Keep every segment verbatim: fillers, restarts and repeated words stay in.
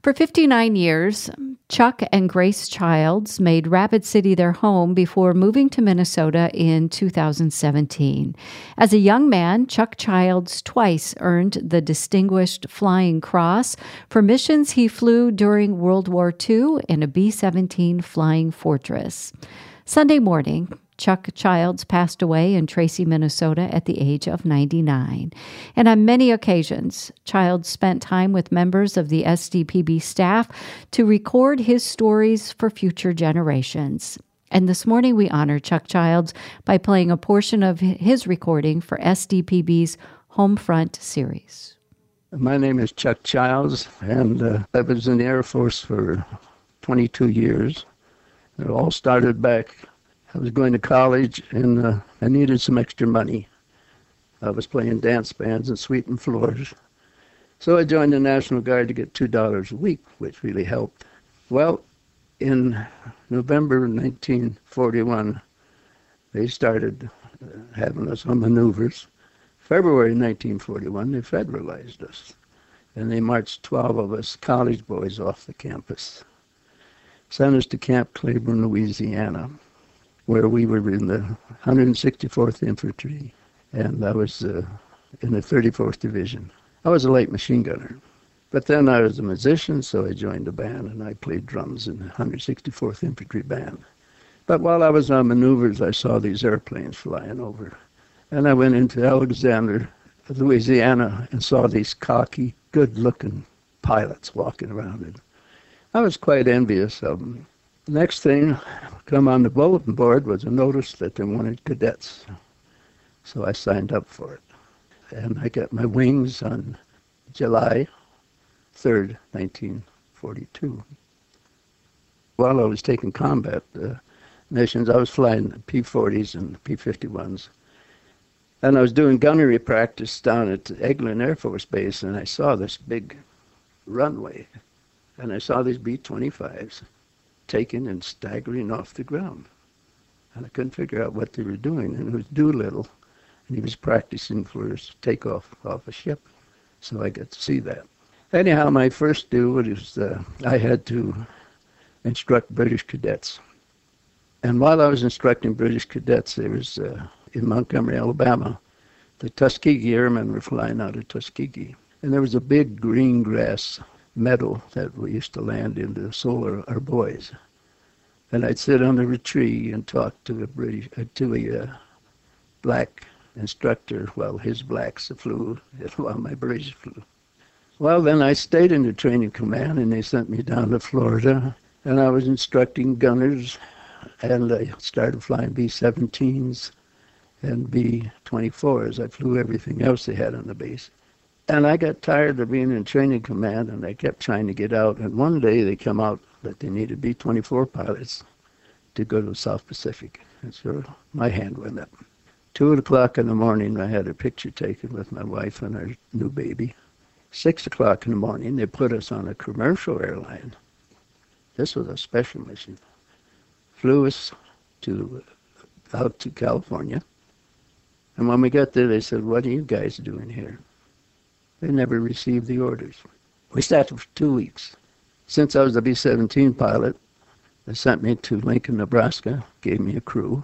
For fifty-nine years, Chuck and Grace Childs made Rapid City their home before moving to Minnesota in two thousand seventeen. As a young man, Chuck Childs twice earned the Distinguished Flying Cross for missions he flew during World War Two in a B seventeen Flying Fortress. Sunday morning, Chuck Childs passed away in Tracy, Minnesota at the age of ninety-nine. And on many occasions, Childs spent time with members of the S D P B staff to record his stories for future generations. And this morning we honor Chuck Childs by playing a portion of his recording for S D P B's Homefront series. My name is Chuck Childs, and uh, I was in the Air Force for twenty-two years. It all started back. I was going to college, and uh, I needed some extra money. I was playing dance bands and sweeping floors. So I joined the National Guard to get two dollars a week, which really helped. Well, in November nineteen forty-one, they started uh, having us on maneuvers. February nineteen forty-one, they federalized us. And they marched twelve of us college boys off the campus. Sent us to Camp Claiborne, Louisiana, where we were in the one hundred sixty-fourth Infantry, and I was uh, in the thirty-fourth Division. I was a light machine gunner, but then I was a musician, so I joined a band, and I played drums in the one hundred sixty-fourth Infantry Band. But while I was on maneuvers, I saw these airplanes flying over, and I went into Alexander, Louisiana, and saw these cocky, good-looking pilots walking around it. I was quite envious of them. The next thing come on the bulletin board was a notice that they wanted cadets. So I signed up for it. And I got my wings on July third, nineteen forty-two. While I was taking combat uh, missions, I was flying P forties and P fifty-ones. And I was doing gunnery practice down at Eglin Air Force Base, and I saw this big runway. And I saw these B twenty-fives taken and staggering off the ground. And I couldn't figure out what they were doing. And it was Doolittle, and he was practicing for his takeoff off a ship. So I got to see that. Anyhow, my first do was uh, I had to instruct British cadets. And while I was instructing British cadets, there was uh, in Montgomery, Alabama, the Tuskegee Airmen were flying out of Tuskegee. And there was a big green grass meadow that we used to land in to solar our boys. And I'd sit under a tree and talk to a British, uh, to a uh, black instructor while his blacks flew, while my British flew. Well, then I stayed in the training command, and they sent me down to Florida, and I was instructing gunners, and I started flying B seventeens and B twenty-fours. I flew everything else they had on the base. And I got tired of being in training command, and I kept trying to get out. And one day they come out that they needed B twenty-four pilots to go to the South Pacific. And so my hand went up. Two o'clock in the morning, I had a picture taken with my wife and our new baby. Six o'clock in the morning, they put us on a commercial airline. This was a special mission. Flew us to out to California. And when we got there, they said, "What are you guys doing here?" They never received the orders. We sat for two weeks. Since I was a B seventeen pilot, they sent me to Lincoln, Nebraska, gave me a crew.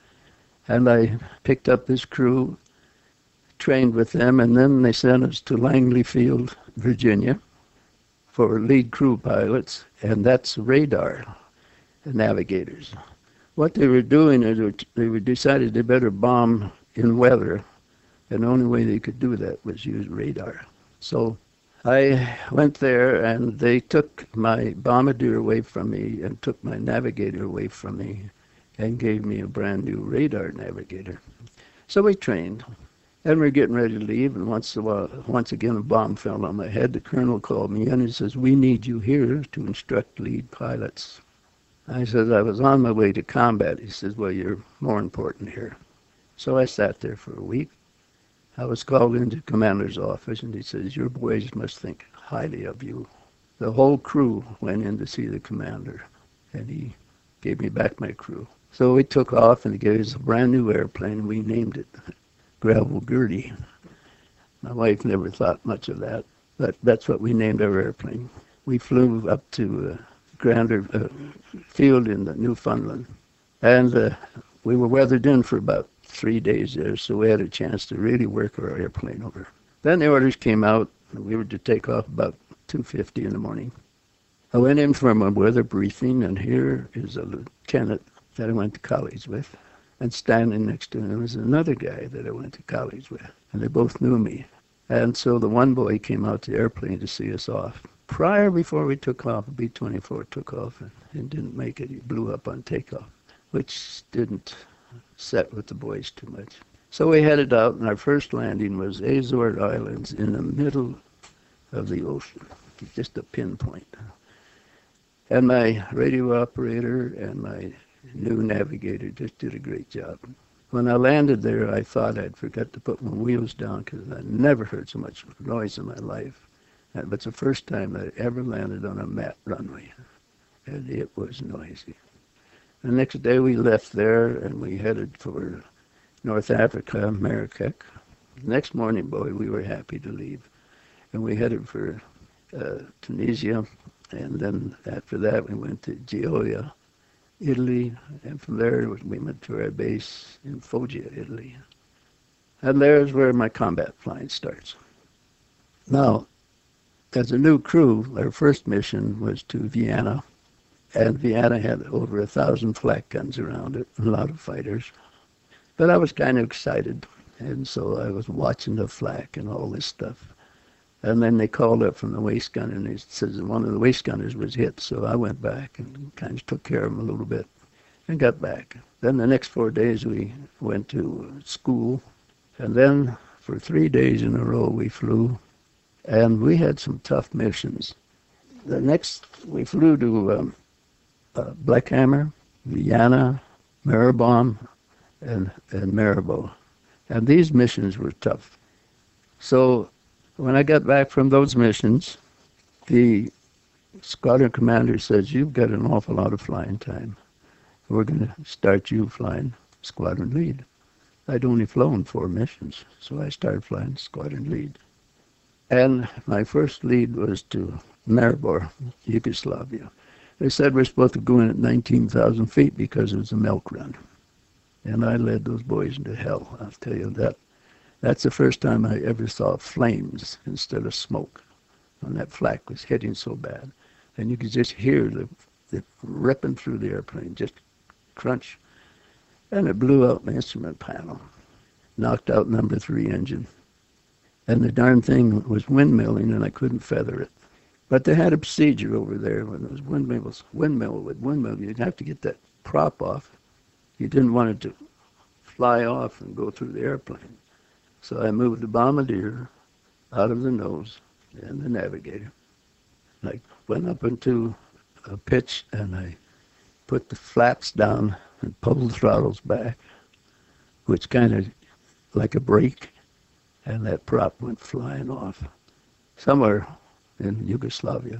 And I picked up this crew, trained with them, and then they sent us to Langley Field, Virginia, for lead crew pilots, and that's radar navigators. What they were doing is they were decided they better bomb in weather. And the only way they could do that was use radar. So I went there, and they took my bombardier away from me and took my navigator away from me and gave me a brand new radar navigator. So we trained, and we we're getting ready to leave, and once, a while, once again a bomb fell on my head. The colonel called me in and says, "We need you here to instruct lead pilots." I said, "I was on my way to combat." He says, "Well, you're more important here." So I sat there for a week. I was called into commander's office, and he says, "Your boys must think highly of you." The whole crew went in to see the commander, and he gave me back my crew. So we took off, and he gave us a brand new airplane. We named it Gravel Gertie. My wife never thought much of that, but that's what we named our airplane. we flew up to uh, Grander uh, Field in Newfoundland. And uh, we were weathered in for about three days there, so we had a chance to really work our airplane over. Then the orders came out, and we were to take off about two fifty in the morning. I went in for my weather briefing, and here is a lieutenant that I went to college with. And standing next to him was another guy that I went to college with, and they both knew me. And so the one boy came out to the airplane to see us off. Prior, before we took off, B twenty-four took off and, and didn't make it. He blew up on takeoff, which didn't set with the boys too much. So we headed out, and our first landing was Azores Islands in the middle of the ocean, just a pinpoint. And my radio operator and my new navigator just did a great job. When I landed there, I thought I'd forgot to put my wheels down because I never heard so much noise in my life. But it's the first time I ever landed on a mat runway, and it was noisy. The next day we left there, and we headed for North Africa, Marrakech. Next morning, boy, we were happy to leave. And we headed for uh, Tunisia, and then after that we went to Gioia, Italy, and from there we went to our base in Foggia, Italy. And there's where my combat flying starts. Now, as a new crew, our first mission was to Vienna, and Vienna had over a thousand flak guns around it, a lot of fighters. But I was kind of excited, and so I was watching the flak and all this stuff. And then they called up from the waist gun, and they said one of the waist gunners was hit, so I went back and kind of took care of him a little bit and got back. Then the next four days we went to school, and then for three days in a row we flew, and we had some tough missions. The next, we flew to um, uh, Blackhammer, Vienna, Maribor, and, and Maribor. And these missions were tough. So when I got back from those missions, the squadron commander says, you've got an awful lot of flying time. We're going to start you flying squadron lead. I'd only flown four missions, so I started flying squadron lead. And my first lead was to Maribor, Yugoslavia. They said we're supposed to go in at nineteen thousand feet because it was a milk run. And I led those boys into hell, I'll tell you that. That's the first time I ever saw flames instead of smoke. When that flak was hitting so bad. And you could just hear the, the ripping through the airplane, just crunch. And it blew out my instrument panel. Knocked out number three engine. And the darn thing was windmilling, and I couldn't feather it. But they had a procedure over there when those windmills, windmill with windmill, you'd have to get that prop off. You didn't want it to fly off and go through the airplane. So I moved the bombardier out of the nose and the navigator. And I went up into a pitch, and I put the flaps down and pulled the throttles back, which kind of like a brake. And that prop went flying off somewhere in Yugoslavia.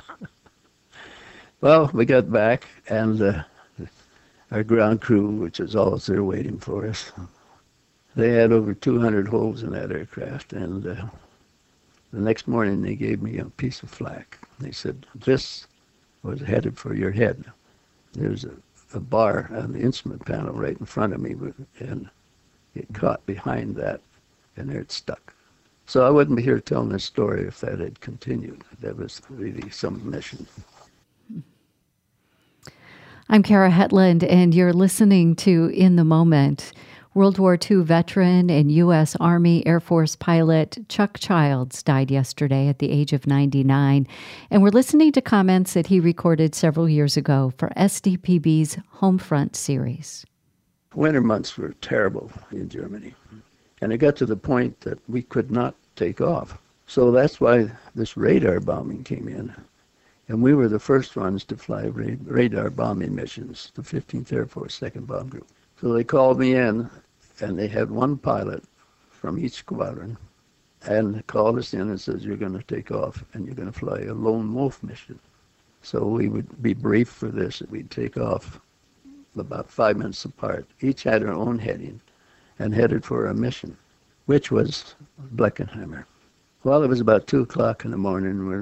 Well, we got back, and uh, our ground crew, which was always there waiting for us, they had over two hundred holes in that aircraft, and uh, the next morning they gave me a piece of flak. They said, this was headed for your head. There's a, a bar on the instrument panel right in front of me, and it caught behind that. And there it stuck. So I wouldn't be here telling this story if that had continued. That was really some mission. I'm Kara Hetland, and you're listening to In the Moment. World War Two veteran and U S Army Air Force pilot Chuck Childs died yesterday at the age of ninety-nine. And we're listening to comments that he recorded several years ago for S D P B's Homefront series. Winter months were terrible in Germany. And it got to the point that we could not take off. So that's why this radar bombing came in. And we were the first ones to fly ra- radar bombing missions, the fifteenth Air Force Second Bomb Group. So they called me in, and they had one pilot from each squadron, and called us in and says, you're going to take off, and you're going to fly a lone wolf mission. So we would be briefed for this, and we'd take off about five minutes apart. Each had our own heading, and headed for a mission, which was Bleckenheimer. Well, it was about two o'clock in the morning. We're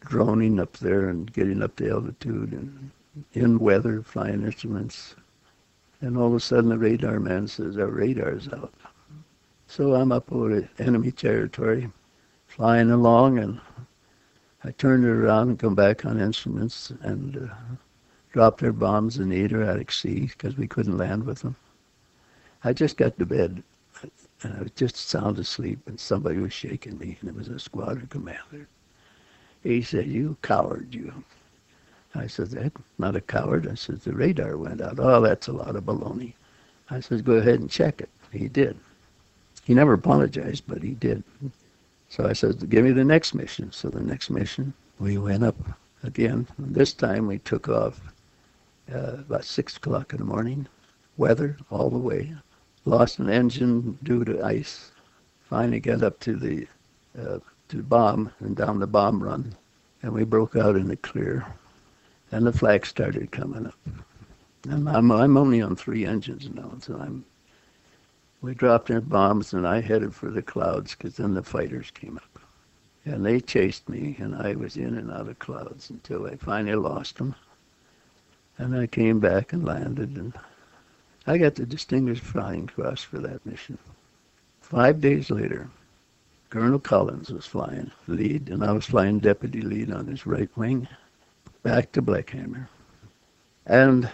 droning up there and getting up to altitude and in weather, flying instruments. And all of a sudden the radar man says, our radar's out. So I'm up over enemy territory, flying along, and I turned it around and come back on instruments and uh, dropped their bombs in the Adriatic Sea because we couldn't land with them. I just got to bed, and I was just sound asleep, and somebody was shaking me, and it was a squadron commander. He said, you coward, you. I said, that's not a coward. I said, the radar went out. Oh, that's a lot of baloney. I said, go ahead and check it. He did. He never apologized, but he did. So I said, give me the next mission. So the next mission, we went up again. This time we took off uh, about six o'clock in the morning. Weather all the way. Lost an engine due to ice. Finally got up to the uh, to the bomb and down the bomb run. And we broke out in the clear. And the flag started coming up. And I'm, I'm only on three engines now, so I'm, we dropped our bombs and I headed for the clouds because then the fighters came up. And they chased me and I was in and out of clouds until I finally lost them. And I came back and landed and I got the Distinguished Flying Cross for that mission. Five days later, Colonel Collins was flying lead and I was flying deputy lead on his right wing. Back to Blackhammer. And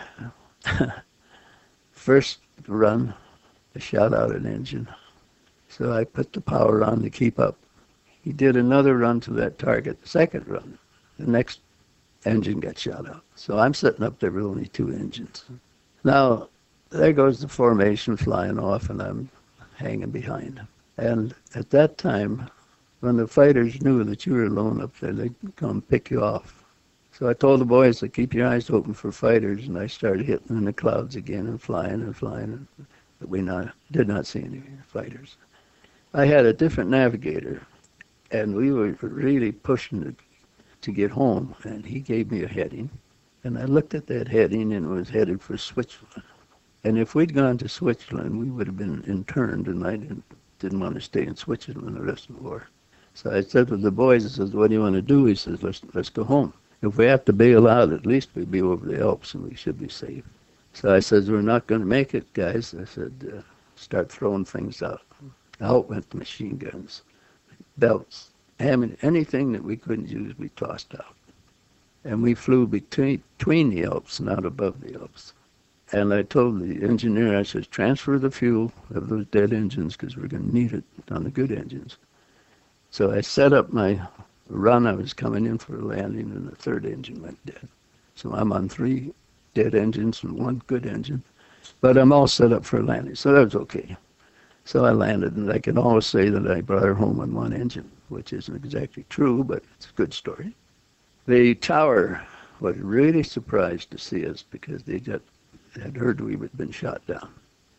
first run, I shot out an engine. So I put the power on to keep up. He did another run to that target, the second run. The next engine got shot out. So I'm sitting up there with only two engines. Now, there goes the formation flying off and I'm hanging behind. And at that time, when the fighters knew that you were alone up there, they'd come pick you off. So I told the boys to keep your eyes open for fighters, and I started hitting in the clouds again and flying and flying, but we not, did not see any fighters. I had a different navigator, and we were really pushing to, to get home, and he gave me a heading, and I looked at that heading, and it was headed for Switzerland. And if we'd gone to Switzerland, we would have been interned, and I didn't, didn't want to stay in Switzerland the rest of the war. So I said to the boys, I said, what do you want to do? He says, let's, let's go home. If we have to bail out, at least we'd be over the Alps and we should be safe. So I said, we're not going to make it, guys. I said, uh, start throwing things out. Out went the machine guns, belts, ammunition, anything that we couldn't use, we tossed out. And we flew between, between the Alps, not above the Alps. And I told the engineer, I said, transfer the fuel of those dead engines because we're going to need it on the good engines. So I set up my run. I was coming in for a landing and the third engine went dead. So I'm on three dead engines and one good engine, but I'm all set up for a landing, so that was okay. So I landed, and I can always say that I brought her home on one engine, which isn't exactly true, but it's a good story. The tower was really surprised to see us because they got, had heard we had been shot down.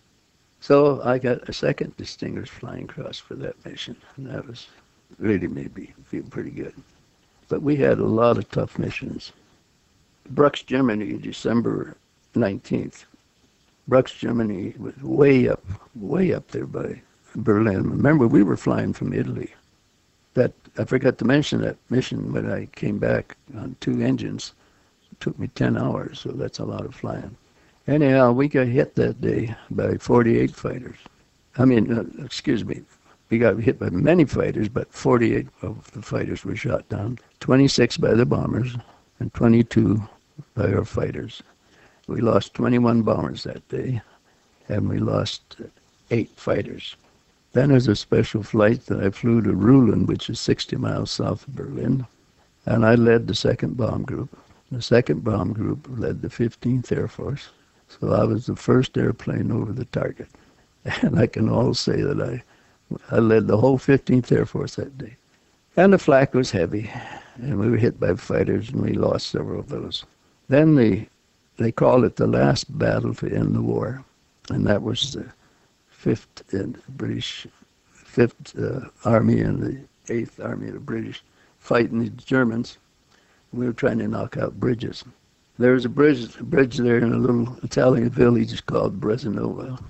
So I got a second Distinguished Flying Cross for that mission, and that was really made me feel pretty good. But we had a lot of tough missions. Brux, Germany, December nineteenth. Brux, Germany was way up, way up there by Berlin. Remember, we were flying from Italy. That I forgot to mention that mission when I came back on two engines. It took me ten hours, so that's a lot of flying. Anyhow, we got hit that day by forty-eight fighters. I mean, uh, excuse me. We got hit by many fighters, but forty-eight of the fighters were shot down. twenty-six by the bombers and twenty-two by our fighters. We lost twenty-one bombers that day, and we lost eight fighters. Then there's a special flight that I flew to Ruhlen, which is sixty miles south of Berlin, and I led the second bomb group. The second bomb group led the fifteenth Air Force, so I was the first airplane over the target. And I can all say that I I led the whole fifteenth Air Force that day. And the flak was heavy, and we were hit by fighters, and we lost several of those. Then the, they called it the last battle to end the war, and that was the fifth in British, fifth uh, Army and the eighth Army of the British fighting the Germans. We were trying to knock out bridges. There was a bridge, a bridge there in a little Italian village called Bresanova.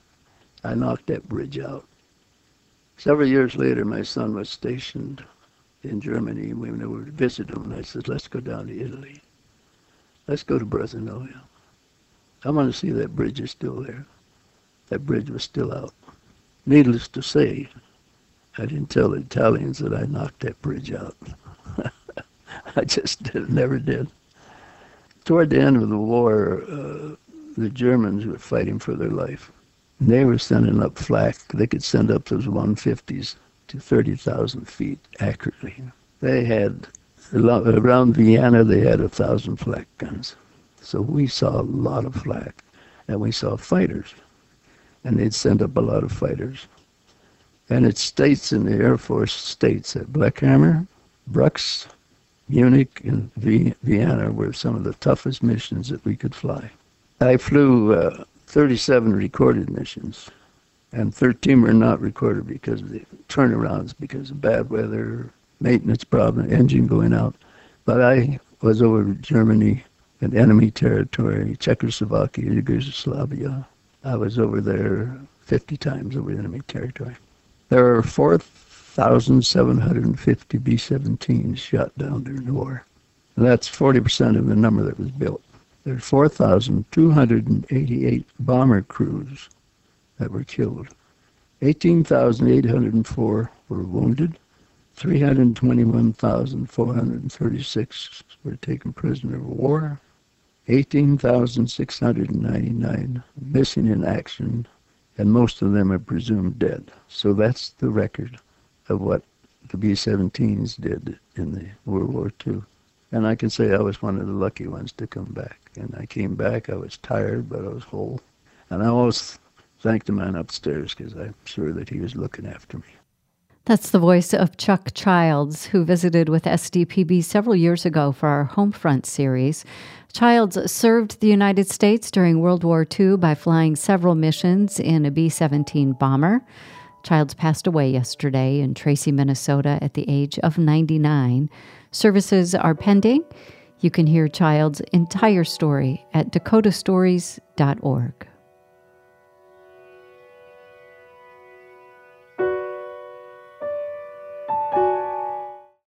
I knocked that bridge out. Several years later, my son was stationed in Germany when they were to visit him. And I said, let's go down to Italy. Let's go to Brazanoia. I want to see that bridge is still there. That bridge was still out. Needless to say, I didn't tell the Italians that I knocked that bridge out. I just did, never did. Toward the end of the war, uh, the Germans were fighting for their life. They were sending up flak. They could send up those one fifties to thirty thousand feet accurately. They had, around Vienna, they had a thousand flak guns. So we saw a lot of flak, and we saw fighters. And they'd send up a lot of fighters. And it states in the Air Force states that Blackhammer, Brux, Munich, and Vienna were some of the toughest missions that we could fly. I flew uh, thirty-seven recorded missions, and thirteen were not recorded because of the turnarounds, because of bad weather, maintenance problem, engine going out. But I was over Germany and enemy territory, Czechoslovakia, Yugoslavia. I was over there fifty times over enemy territory. There are four thousand seven hundred fifty B seventeens shot down during the war. And that's forty percent of the number that was built. There are four thousand two hundred eighty-eight bomber crews that were killed. eighteen thousand eight hundred four were wounded. three hundred twenty-one thousand four hundred thirty-six were taken prisoner of war. eighteen thousand six hundred ninety-nine missing in action, and most of them are presumed dead. So that's the record of what the B seventeens did in the World War Two. And I can say I was one of the lucky ones to come back. And I came back, I was tired, but I was whole. And I always thank the man upstairs because I'm sure that he was looking after me. That's the voice of Chuck Childs, who visited with S D P B several years ago for our Homefront series. Childs served the United States during World War Two by flying several missions in a B seventeen bomber. Childs passed away yesterday in Tracy, Minnesota at the age of ninety-nine. Services are pending. You can hear Childs' entire story at dakota stories dot org.